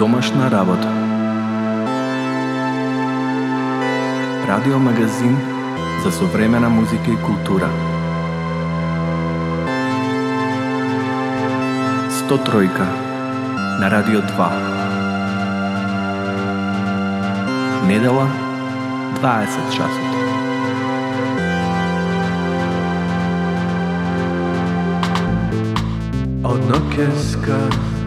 домашна работа. Радиомагазин за современа музика и култура. 103 на Радио 2. Недела 20 часот. Одно ќе сказ